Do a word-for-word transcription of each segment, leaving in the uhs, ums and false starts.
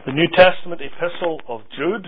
The New Testament epistle of Jude,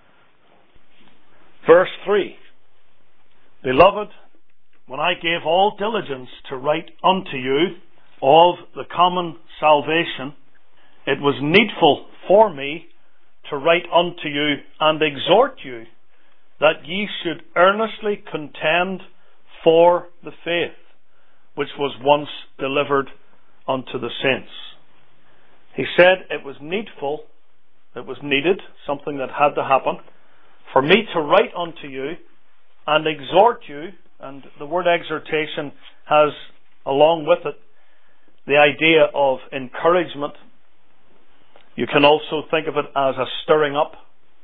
verse three. Beloved, when I gave all diligence to write unto you of the common salvation, it was needful for me to write unto you and exhort you that ye should earnestly contend for the faith which was once delivered unto the saints. He said it was needful, it was needed, something that had to happen, for me to write unto you and exhort you, and the word exhortation has along with it the idea of encouragement. You can also think of it as a stirring up.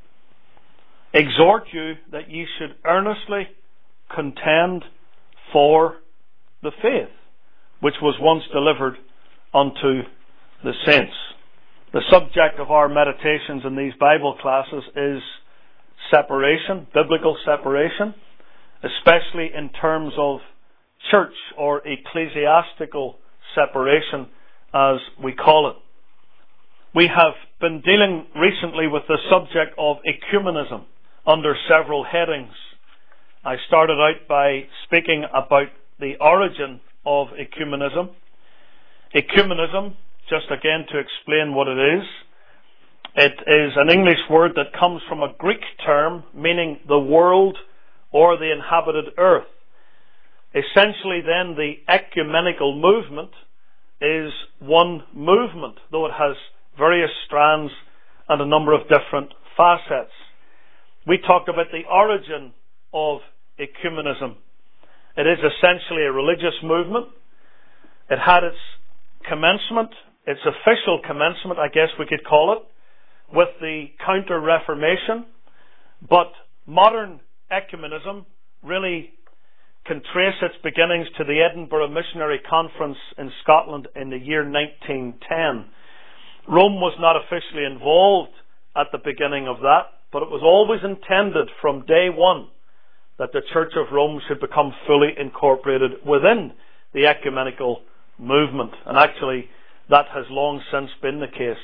Exhort you that ye should earnestly contend for the faith which was once delivered unto the saints. The subject of our meditations in these Bible classes is separation, biblical separation, especially in terms of church or ecclesiastical separation, as we call it. We have been dealing recently with the subject of ecumenism under several headings. I started out by speaking about the origin of ecumenism. Ecumenism, just again to explain what it is, it is an English word that comes from a Greek term meaning the world or the inhabited earth. Essentially then, the ecumenical movement is one movement, though it has various strands and a number of different facets. We talked about the origin of ecumenism. It is essentially a religious movement. It had its commencement, its official commencement, I guess we could call it, with the Counter-Reformation. But modern ecumenism really can trace its beginnings to the Edinburgh Missionary Conference in Scotland in the year nineteen ten. Rome was not officially involved at the beginning of that, but it was always intended from day one that the Church of Rome should become fully incorporated within the ecumenical movement. And actually, that has long since been the case.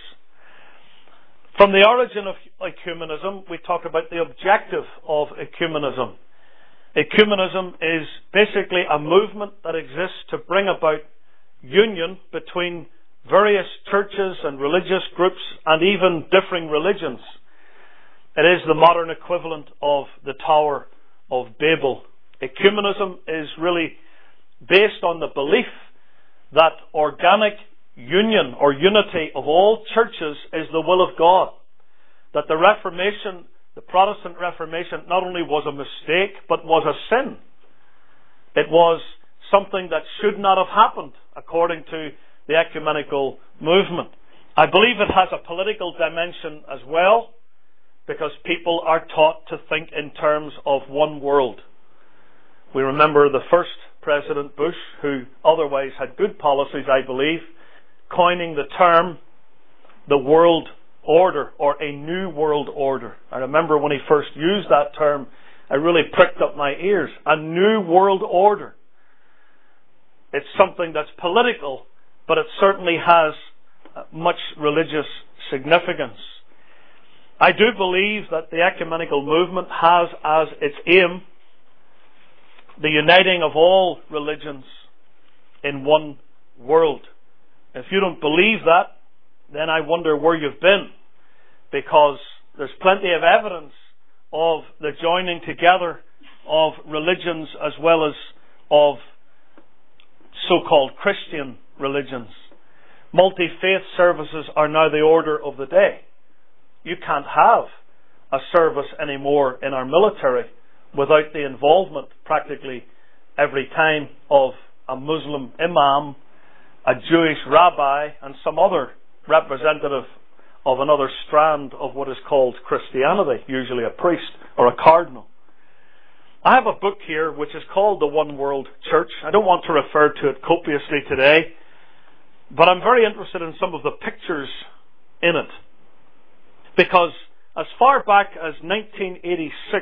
From the origin of ecumenism, we talk about the objective of ecumenism. Ecumenism is basically a movement that exists to bring about union between various churches and religious groups and even differing religions. It is the modern equivalent of the Tower of Babel. Ecumenism is really based on the belief that organic union or unity of all churches is the will of God. That the Reformation, the Protestant Reformation, not only was a mistake, but was a sin. It was something that should not have happened according to the ecumenical movement. I believe it has a political dimension as well, because people are taught to think in terms of one world. We remember the first President Bush, who otherwise had good policies, I believe, coining the term the world order or a new world order. I remember when he first used that term, I really pricked up my ears. A new world order. It's something that's political, but it certainly has much religious significance. I do believe that the ecumenical movement has as its aim the uniting of all religions in one world. If you don't believe that, then I wonder where you've been, because there's plenty of evidence of the joining together of religions as well as of so-called Christian religions. Multi-faith services are now the order of the day. You can't have a service anymore in our military without the involvement practically every time of a Muslim imam, a Jewish rabbi, and some other representative of another strand of what is called Christianity, usually a priest or a cardinal. I have a book here which is called The One World Church. I don't want to refer to it copiously today, but I'm very interested in some of the pictures in it. Because as far back as nineteen eighty-six,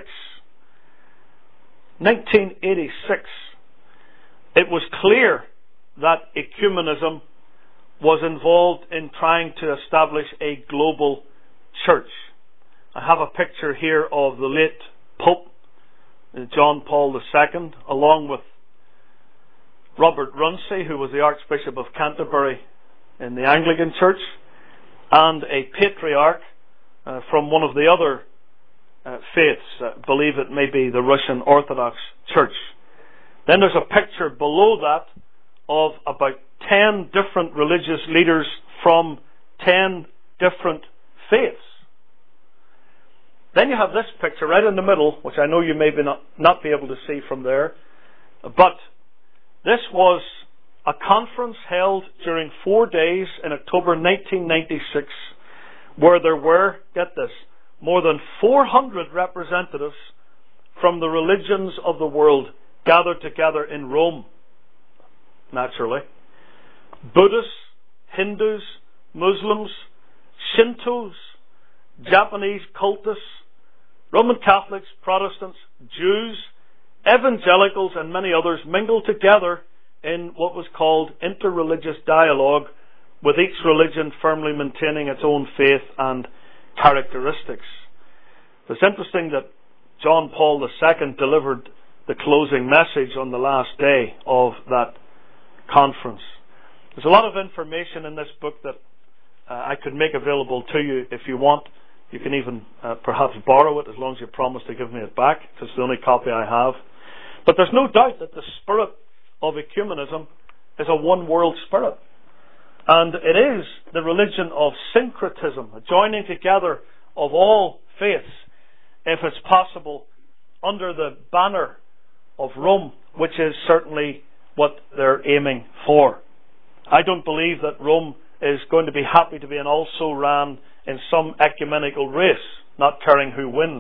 nineteen eighty-six, it was clear that ecumenism was involved in trying to establish a global church. I have a picture here of the late Pope John Paul the Second, along with Robert Runcie, who was the Archbishop of Canterbury in the Anglican Church, and a patriarch uh, from one of the other uh, faiths. I believe it may be the Russian Orthodox Church. Then there's a picture below that of about ten different religious leaders from ten different faiths. Then you have this picture right in the middle, which I know you may be not, not be able to see from there, but this was a conference held during four days in October nineteen ninety-six, where there were, get this, more than four hundred representatives from the religions of the world gathered together in Rome. Naturally. Buddhists, Hindus, Muslims, Shintos, Japanese cultists, Roman Catholics, Protestants, Jews, evangelicals and many others mingled together in what was called interreligious dialogue, with each religion firmly maintaining its own faith and characteristics. It's interesting that John Paul the Second delivered the closing message on the last day of that conference. There's a lot of information in this book that uh, I could make available to you if you want. You can even uh, perhaps borrow it, as long as you promise to give me it back. It's the only copy I have. But there's no doubt that the spirit of ecumenism is a one world spirit. And it is the religion of syncretism, a joining together of all faiths, if it's possible, under the banner of Rome, which is certainly what they're aiming for. I don't believe that Rome is going to be happy to be an also-ran in some ecumenical race, not caring who wins.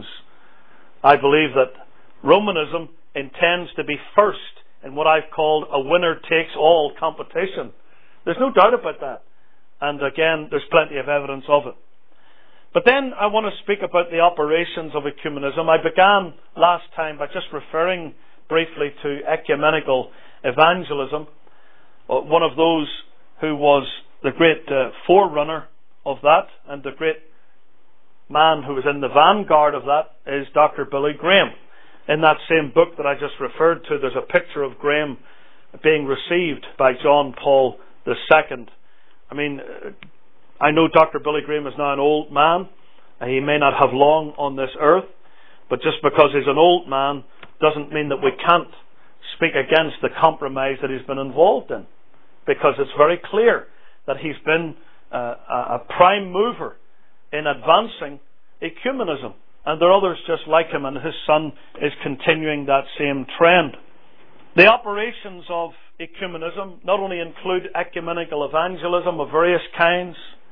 I believe that Romanism intends to be first in what I've called a winner-takes-all competition. There's no doubt about that. And again, there's plenty of evidence of it. But then I want to speak about the operations of ecumenism. I began last time by just referring briefly to ecumenical evangelism. One of those who was the great uh, forerunner of that, and the great man who was in the vanguard of that, is Doctor Billy Graham. In that same book that I just referred to, there's a picture of Graham being received by John Paul the Second. I mean, I know Doctor Billy Graham is now an old man. He may not have long on this earth, but just because he's an old man doesn't mean that we can't speak against the compromise that he's been involved in, because it's very clear that he's been uh, a prime mover in advancing ecumenism, and there are others just like him, and his son is continuing that same trend. The operations of ecumenism not only include ecumenical evangelism of various kinds,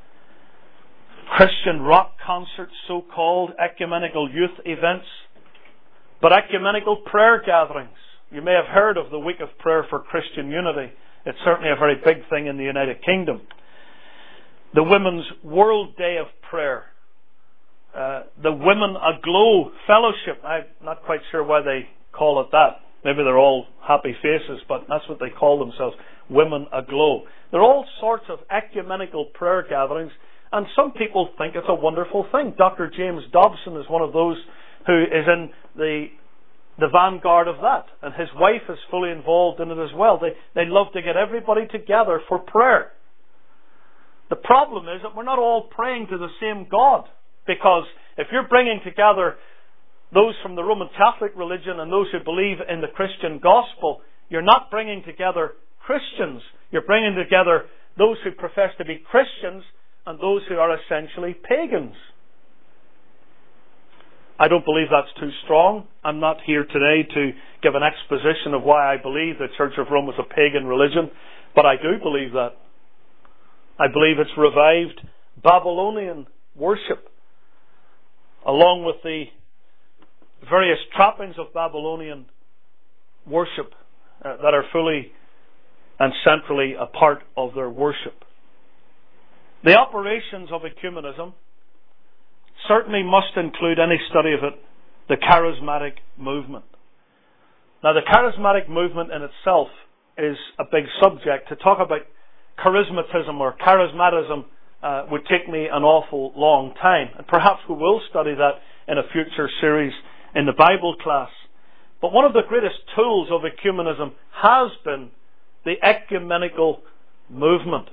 Christian rock concerts, so-called ecumenical youth events, but ecumenical prayer gatherings. You may have heard of the Week of Prayer for Christian Unity. It's certainly a very big thing in the United Kingdom. The Women's World Day of Prayer. Uh, the Women Aglow Fellowship. I'm not quite sure why they call it that. Maybe they're all happy faces, but that's what they call themselves. Women Aglow. There are all sorts of ecumenical prayer gatherings, and some people think it's a wonderful thing. Doctor James Dobson is one of those who is in the the vanguard of that, and his wife is fully involved in it as well. They they love to get everybody together for prayer. The problem is that we're not all praying to the same God, because if you're bringing together those from the Roman Catholic religion and those who believe in the Christian gospel, you're not bringing together Christians. You're bringing together those who profess to be Christians and those who are essentially pagans. I don't believe that's too strong. I'm not here today to give an exposition of why I believe the Church of Rome was a pagan religion, but I do believe that. I believe it's revived Babylonian worship, along with the various trappings of Babylonian worship uh, that are fully and centrally a part of their worship. The operations of ecumenism certainly must include, any study of it, the charismatic movement. Now, the charismatic movement in itself is a big subject. To talk about charismatism or charismatism uh, would take me an awful long time. And perhaps we will study that in a future series in the Bible class. But one of the greatest tools of ecumenism has been the ecumenical movement.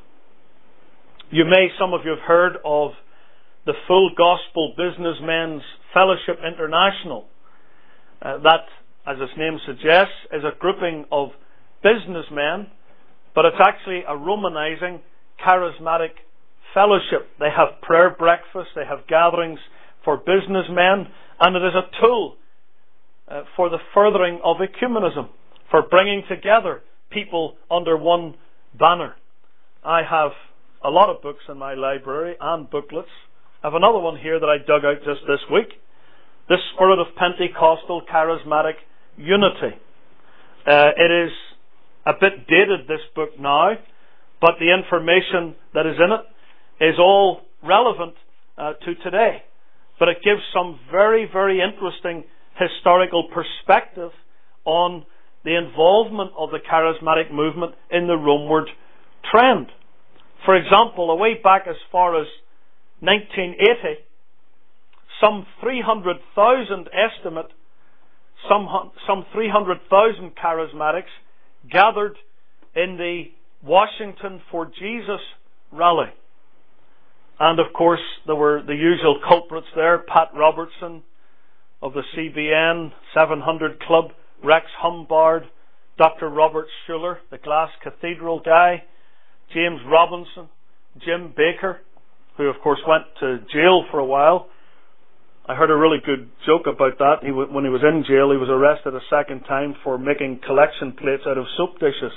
You may, some of you have heard of the Full Gospel Businessmen's Fellowship International. Uh, that, as its name suggests, is a grouping of businessmen, but it's actually a Romanizing, charismatic fellowship. They have prayer breakfasts, they have gatherings for businessmen, and it is a tool uh, for the furthering of ecumenism, for bringing together people under one banner. I have a lot of books in my library and booklets. I have another one here that I dug out just this week. The Spirit of Pentecostal Charismatic Unity. Uh, it is a bit dated, this book now, but the information that is in it is all relevant uh, to today. But it gives some very, very interesting historical perspective on the involvement of the charismatic movement in the Romeward trend. For example, away back as far as nineteen eighty, some three hundred thousand estimate, some, some three hundred thousand charismatics gathered in the Washington for Jesus rally. And of course, there were the usual culprits there: Pat Robertson of the C B N seven hundred Club, Rex Humbard, Doctor Robert Schuller, the Glass Cathedral guy, James Robinson, Jim Baker, who of course went to jail for a while. I heard a really good joke about that. He, when he was in jail, he was arrested a second time for making collection plates out of soap dishes.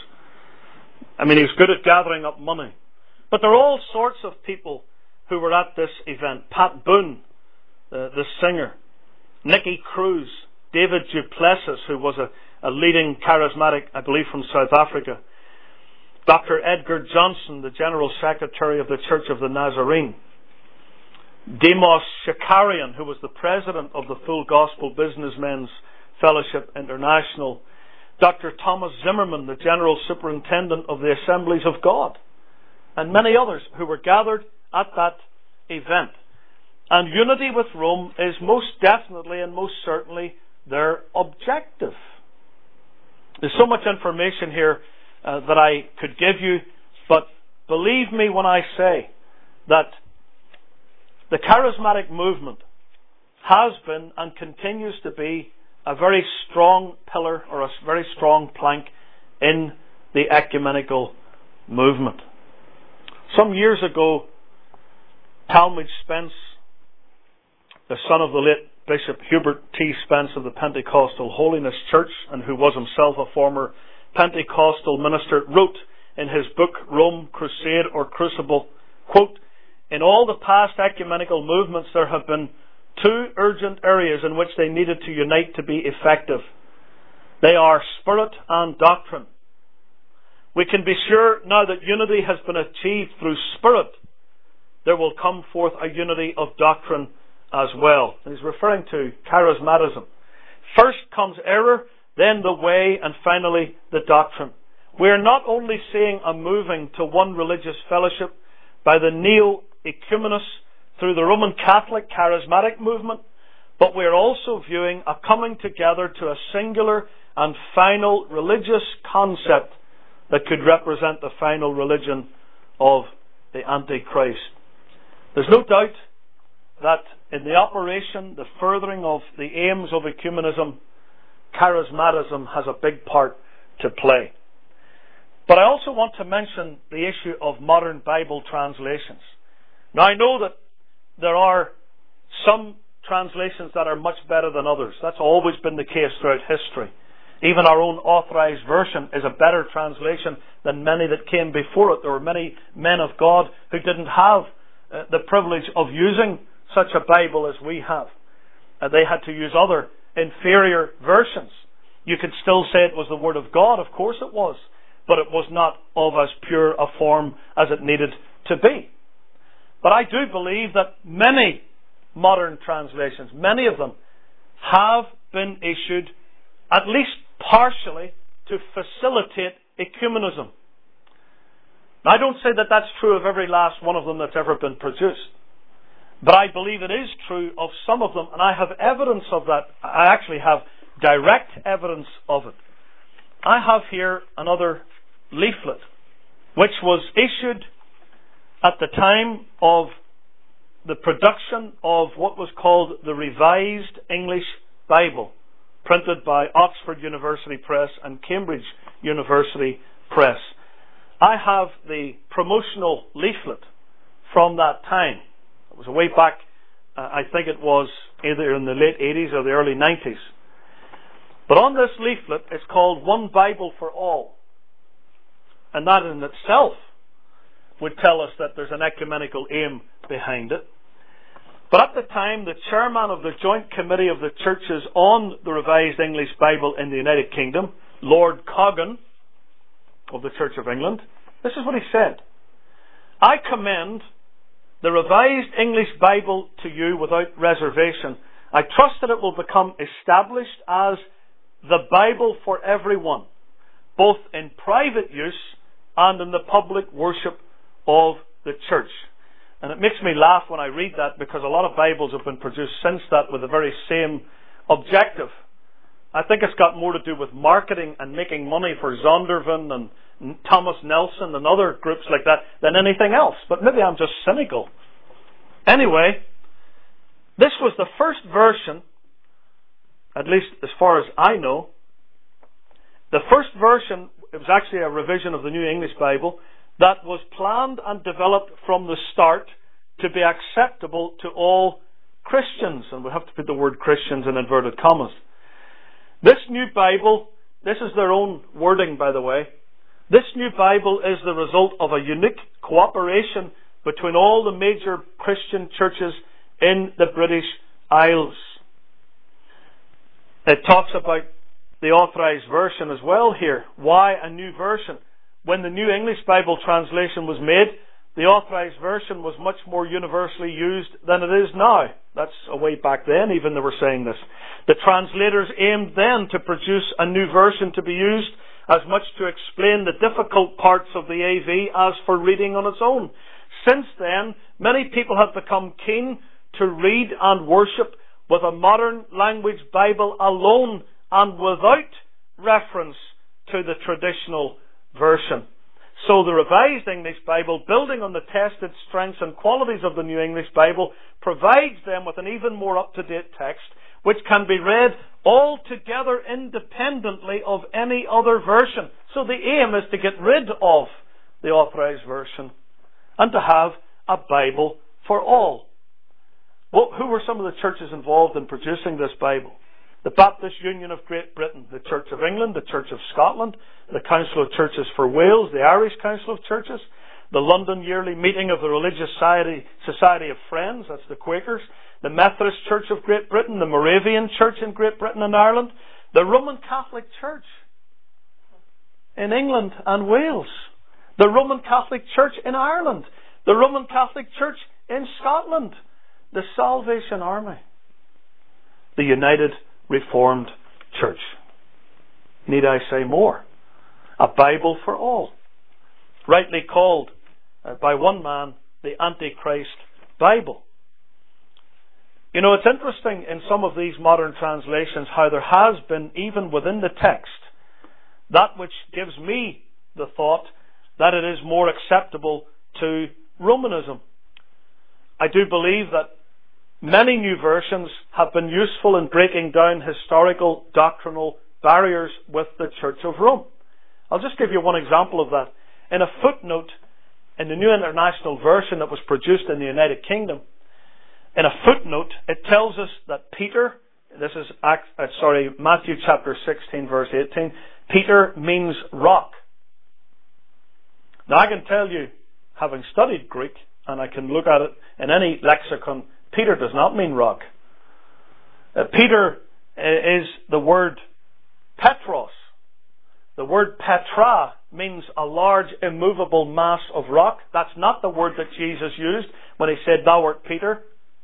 I mean, he was good at gathering up money. But there are all sorts of people who were at this event. Pat Boone, uh, the singer, Nicky Cruz, David Duplessis, who was a, a leading charismatic, I believe, from South Africa, Doctor Edgar Johnson, the General Secretary of the Church of the Nazarene, Demos Shakarian, who was the president of the Full Gospel Businessmen's Fellowship International, Doctor Thomas Zimmerman, the General Superintendent of the Assemblies of God, and many others who were gathered at that event. And unity with Rome is most definitely and most certainly their objective. There's so much information here uh, that I could give you, but believe me when I say that the charismatic movement has been and continues to be a very strong pillar or a very strong plank in the ecumenical movement. Some years ago, Talmage Spence, the son of the late Bishop Hubert T. Spence of the Pentecostal Holiness Church, and who was himself a former Pentecostal minister, wrote in his book Rome, Crusade or Crucible, quote, "In all the past ecumenical movements there have been two urgent areas in which they needed to unite to be effective. They are spirit and doctrine. We can be sure now that unity has been achieved through spirit, there will come forth a unity of doctrine as well." And he's referring to charismatism. First comes error, then the way, and finally the doctrine. We are not only seeing a moving to one religious fellowship by the neo-ecumenists through the Roman Catholic charismatic movement, but we are also viewing a coming together to a singular and final religious concept that could represent the final religion of the Antichrist. There's no doubt that in the operation, the furthering of the aims of ecumenism, charismatism has a big part to play. But I also want to mention the issue of modern Bible translations. Now, I know that there are some translations that are much better than others. That's always been the case throughout history. Even our own authorized version is a better translation than many that came before it. There were many men of God who didn't have uh, the privilege of using such a Bible as we have. Uh, they had to use other inferior versions. You could still say it was the Word of God, of course it was, but it was not of as pure a form as it needed to be. But I do believe that many modern translations, many of them, have been issued at least partially to facilitate ecumenism. Now, I don't say that that's true of every last one of them that's ever been produced. But I believe it is true of some of them, and I have evidence of that. I actually have direct evidence of it. I have here another leaflet, which was issued at the time of the production of what was called the Revised English Bible, printed by Oxford University Press and Cambridge University Press. I have the promotional leaflet from that time. It was way back, uh, I think it was either in the late eighties or the early nineties. But on this leaflet, it's called One Bible for All. And that in itself would tell us that there's an ecumenical aim behind it. But at the time, the chairman of the Joint Committee of the Churches on the Revised English Bible in the United Kingdom, Lord Coggan of the Church of England, this is what he said: I commend the Revised English Bible to you without reservation. I trust that it will become established as the Bible for everyone, both in private use and in the public worship of the church. And it makes me laugh when I read that, because a lot of Bibles have been produced since that with the very same objective. I think it's got more to do with marketing and making money for Zondervan and Thomas Nelson and other groups like that than anything else. But maybe I'm just cynical. Anyway, this was the first version, at least as far as I know, the first version, it was actually a revision of the New English Bible, that was planned and developed from the start to be acceptable to all Christians. And we have to put the word Christians in inverted commas. This new Bible, this is their own wording, by the way, this new Bible is the result of a unique cooperation between all the major Christian churches in the British Isles. It talks about the authorized version as well here. Why a new version? When the New English Bible translation was made, the authorized version was much more universally used than it is now. That's a way back then, even they were saying this. The translators aimed then to produce a new version to be used as much to explain the difficult parts of the A V as for reading on its own. Since then, many people have become keen to read and worship with a modern language Bible alone and without reference to the traditional version. So the Revised English Bible, building on the tested strengths and qualities of the New English Bible, provides them with an even more up-to-date text which can be read altogether independently of any other version. So the aim is to get rid of the authorized version and to have a Bible for all. Well, who were some of the churches involved in producing this Bible? The Baptist Union of Great Britain, the Church of England, the Church of Scotland, the Council of Churches for Wales, the Irish Council of Churches, the London Yearly Meeting of the Religious Society, Society of Friends, that's the Quakers, the Methodist Church of Great Britain, the Moravian Church in Great Britain and Ireland, the Roman Catholic Church in England and Wales, the Roman Catholic Church in Ireland, the Roman Catholic Church in Scotland, the Salvation Army, the United Reformed Church. Need I say more? A Bible for all. Rightly called uh, by one man the Antichrist Bible. You know, it's interesting in some of these modern translations how there has been, even within the text, that which gives me the thought that it is more acceptable to Romanism. I do believe that many new versions have been useful in breaking down historical doctrinal barriers with the Church of Rome. I'll just give you one example of that. In a footnote in the New International Version that was produced in the United Kingdom, in a footnote, it tells us that Peter, this is uh, sorry, Matthew chapter sixteen, verse eighteen, Peter means rock. Now I can tell you, having studied Greek, and I can look at it in any lexicon, Peter does not mean rock. Uh, Peter is the word Petros. The word Petra means a large immovable mass of rock. That's not the word that Jesus used when he said, "Thou art Peter."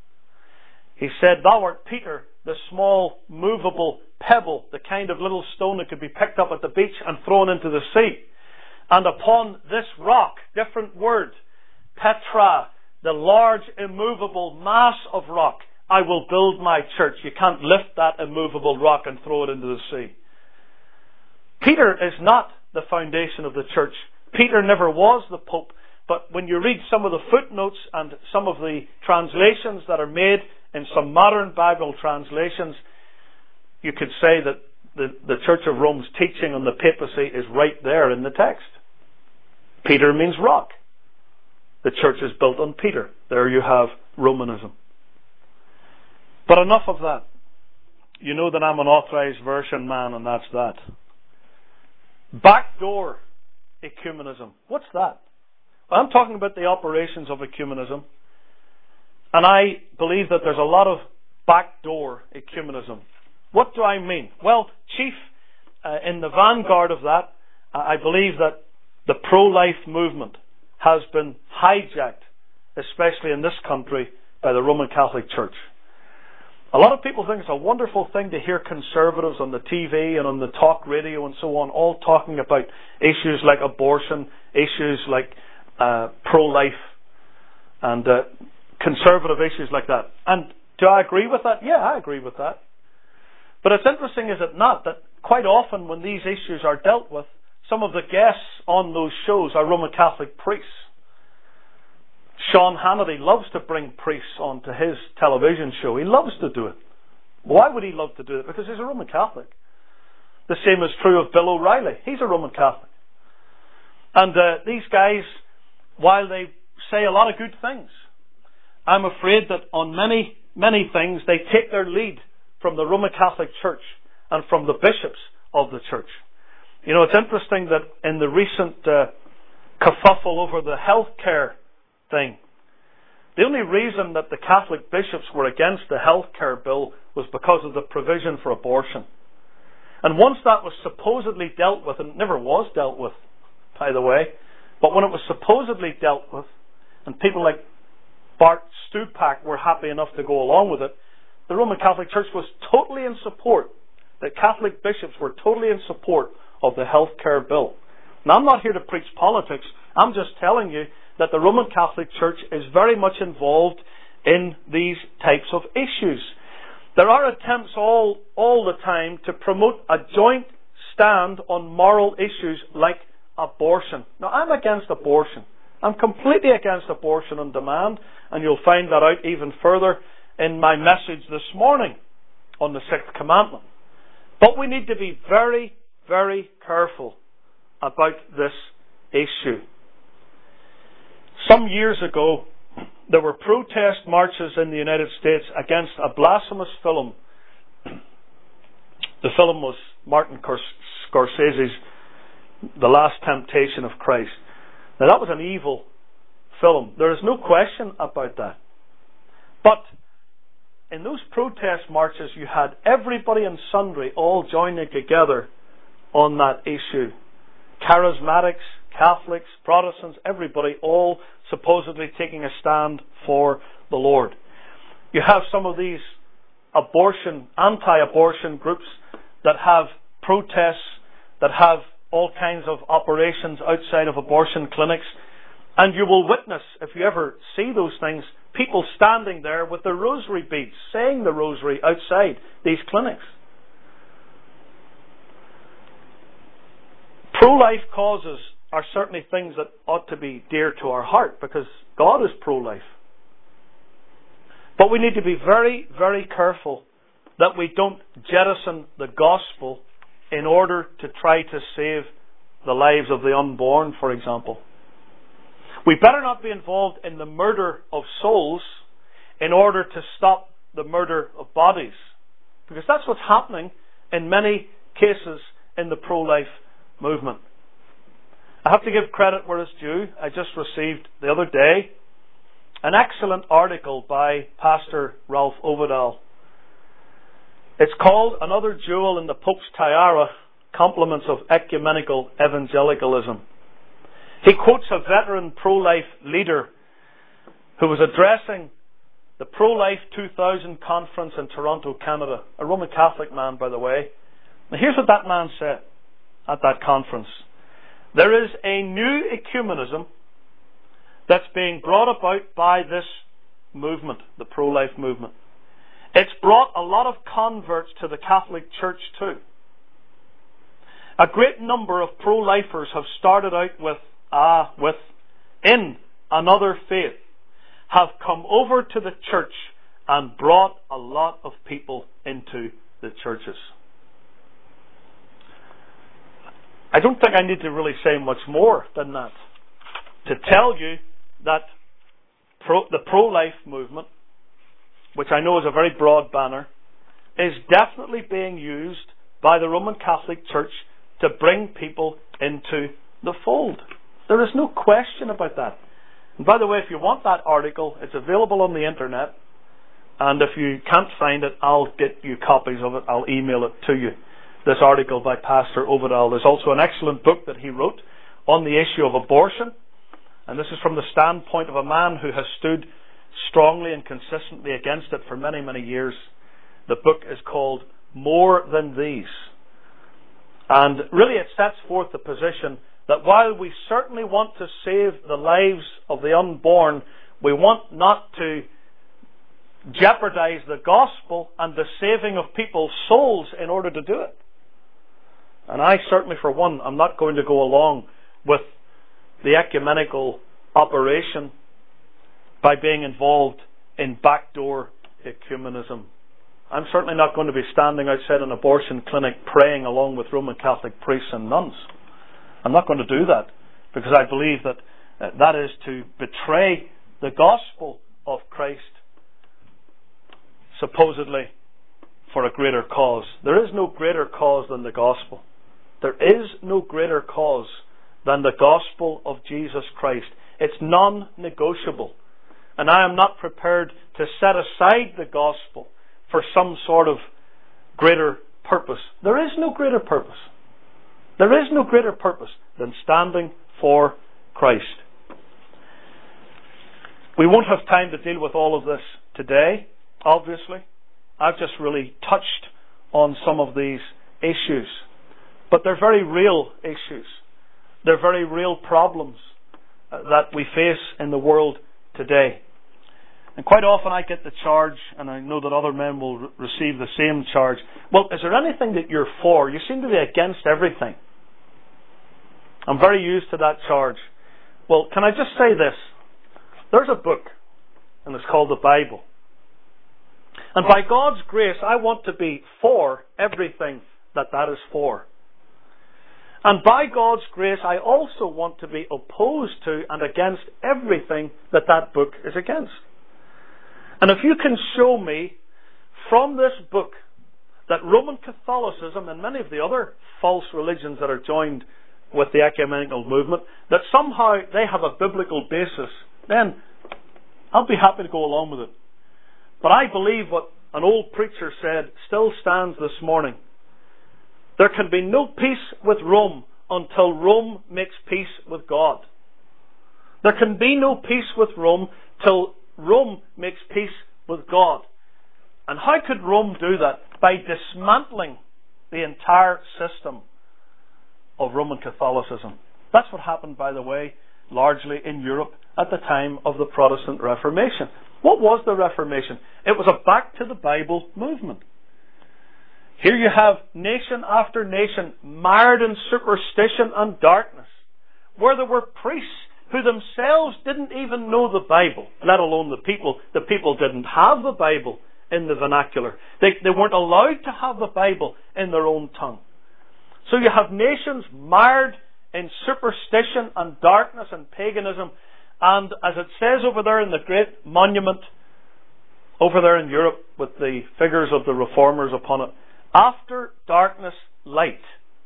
He said, "Thou art Peter," the small movable pebble, the kind of little stone that could be picked up at the beach and thrown into the sea. And upon this rock, different word, Petra, the large immovable mass of rock, I will build my church. You can't lift that immovable rock and throw it into the sea. Peter is not the foundation of the church. Peter never was the Pope. But when you read some of the footnotes and some of the translations that are made in some modern Bible translations, you could say that the, the Church of Rome's teaching on the papacy is right there in the text. Peter means rock. The church is built on Peter. There you have Romanism. But enough of that. You know that I'm an authorized version man, and that's that. Backdoor ecumenism. What's that? Well, I'm talking about the operations of ecumenism. And I believe that there's a lot of backdoor ecumenism. What do I mean? Well, chief uh, in the vanguard of that, uh, I believe that the pro-life movement has been hijacked, especially in this country, by the Roman Catholic Church. A lot of people think it's a wonderful thing to hear conservatives on the T V and on the talk radio and so on, all talking about issues like abortion, issues like uh, pro-life, and uh, conservative issues like that. And do I agree with that? Yeah, I agree with that. But it's interesting, is it not, that quite often when these issues are dealt with, some of the guests on those shows are Roman Catholic priests. Sean Hannity loves to bring priests onto his television show. He loves to do it. Why would he love to do it? Because he's a Roman Catholic. The same is true of Bill O'Reilly. He's a Roman Catholic. And uh, these guys, while they say a lot of good things, I'm afraid that on many, many things they take their lead from the Roman Catholic Church and from the bishops of the church. You know, it's interesting that in the recent uh, kerfuffle over the health care thing, the only reason that the Catholic bishops were against the health care bill was because of the provision for abortion. And once that was supposedly dealt with, and it never was dealt with, by the way, but when it was supposedly dealt with, and people like Bart Stupak were happy enough to go along with it, the Roman Catholic Church was totally in support. The Catholic bishops were totally in support of the health care bill. Now, I'm not here to preach politics. I'm just telling you that the Roman Catholic Church is very much involved in these types of issues. There are attempts all, all the time to promote a joint stand on moral issues like abortion. Now, I'm against abortion. I'm completely against abortion on demand, and you'll find that out even further in my message this morning on the Sixth Commandment. But we need to be very, very careful about this issue. Some years ago, there were protest marches in the United States against a blasphemous film. The film was Martin Scorsese's The Last Temptation of Christ. Now, that was an evil film. There is no question about that. But in those protest marches, you had everybody and sundry all joining together on that issue. Charismatics, Catholics, Protestants, everybody all supposedly taking a stand for the Lord. You have some of these abortion, anti-abortion groups that have protests, that have all kinds of operations outside of abortion clinics. And you will witness, if you ever see those things, people standing there with their rosary beads, saying the rosary outside these clinics. Pro-life causes are certainly things that ought to be dear to our heart, because God is pro-life. But we need to be very, very careful that we don't jettison the gospel in order to try to save the lives of the unborn, for example. We better not be involved in the murder of souls in order to stop the murder of bodies, because that's what's happening in many cases in the pro-life movement. I have to give credit where it's due. I just received the other day an excellent article by Pastor Ralph Ovedal. It's called Another Jewel in the Pope's Tiara, Compliments of Ecumenical Evangelicalism. He quotes a veteran pro-life leader who was addressing the Pro-Life two thousand conference in Toronto, Canada. A Roman Catholic man, by the way. Now, here's what that man said at that conference. There is a new ecumenism that's being brought about by this movement, the pro-life movement. It's brought a lot of converts to the Catholic Church too. A great number of pro-lifers have started out with, ah, with, in another faith, have come over to the church and brought a lot of people into the churches. I don't think I need to really say much more than that to tell you that pro, the pro-life movement, which I know is a very broad banner, is definitely being used by the Roman Catholic Church to bring people into the fold. There is no question about that. And by the way, if you want that article, it's available on the internet. And if you can't find it, I'll get you copies of it. I'll email it to you. This article by Pastor Ovidal. There's also an excellent book that he wrote on the issue of abortion. And this is from the standpoint of a man who has stood strongly and consistently against it for many, many years. The book is called More Than These. And really it sets forth the position that while we certainly want to save the lives of the unborn, we want not to jeopardize the gospel and the saving of people's souls in order to do it. And I certainly, for one, am not going to go along with the ecumenical operation by being involved in backdoor ecumenism. I'm certainly not going to be standing outside an abortion clinic praying along with Roman Catholic priests and nuns. I'm not going to do that because I believe that uh, that is to betray the gospel of Christ, supposedly for a greater cause. There is no greater cause than the gospel. There is no greater cause than the gospel of Jesus Christ. It's non-negotiable. And I am not prepared to set aside the gospel for some sort of greater purpose. There is no greater purpose. There is no greater purpose than standing for Christ. We won't have time to deal with all of this today, obviously. I've just really touched on some of these issues. But they're very real issues. They're very real problems uh, that we face in the world today. And quite often I get the charge, and I know that other men will re- receive the same charge. Well, is there anything that you're for? You seem to be against everything. I'm very used to that charge. Well, can I just say this? There's a book, and it's called the Bible. And by God's grace, I want to be for everything that that is for. And by God's grace, I also want to be opposed to and against everything that that book is against. And if you can show me from this book that Roman Catholicism and many of the other false religions that are joined with the ecumenical movement, that somehow they have a biblical basis, then I'll be happy to go along with it. But I believe what an old preacher said still stands this morning. There can be no peace with Rome until Rome makes peace with God. There can be no peace with Rome till Rome makes peace with God. And how could Rome do that? By dismantling the entire system of Roman Catholicism. That's what happened, by the way, largely in Europe at the time of the Protestant Reformation. What was the Reformation? It was a back to the Bible movement. Here you have nation after nation mired in superstition and darkness, where there were priests who themselves didn't even know the Bible, let alone the people. The people didn't have the Bible in the vernacular. They, they weren't allowed to have the Bible in their own tongue. So you have nations mired in superstition and darkness and paganism. And as it says over there in the great monument over there in Europe with the figures of the reformers upon it, after darkness, light.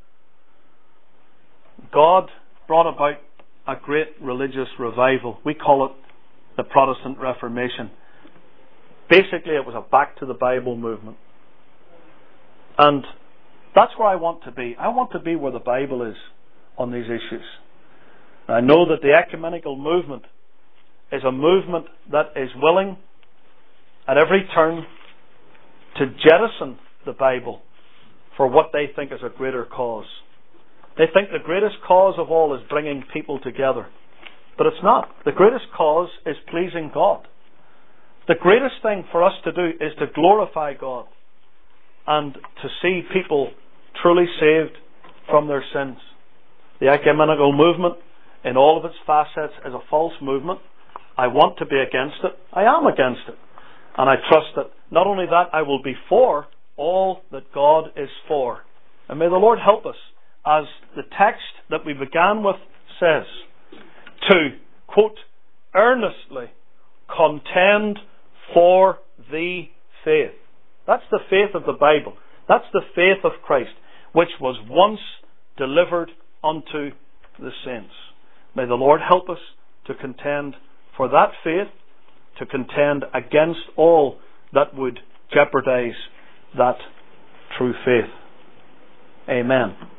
God brought about a great religious revival. We call it the Protestant Reformation. Basically, it was a back to the Bible movement. And that's where I want to be. I want to be where the Bible is on these issues. I know that the ecumenical movement is a movement that is willing at every turn to jettison the Bible for what they think is a greater cause. They think the greatest cause of all is bringing people together. But it's not. The greatest cause is pleasing God. The greatest thing for us to do is to glorify God and to see people truly saved from their sins. The ecumenical movement, in all of its facets, is a false movement. I want to be against it. I am against it. And I trust that not only that, I will be for all that God is for. And may the Lord help us, as the text that we began with says, to, quote, earnestly contend for the faith. That's the faith of the Bible. That's the faith of Christ, which was once delivered unto the saints. May the Lord help us to contend for that faith, to contend against all that would jeopardize that true faith. Amen.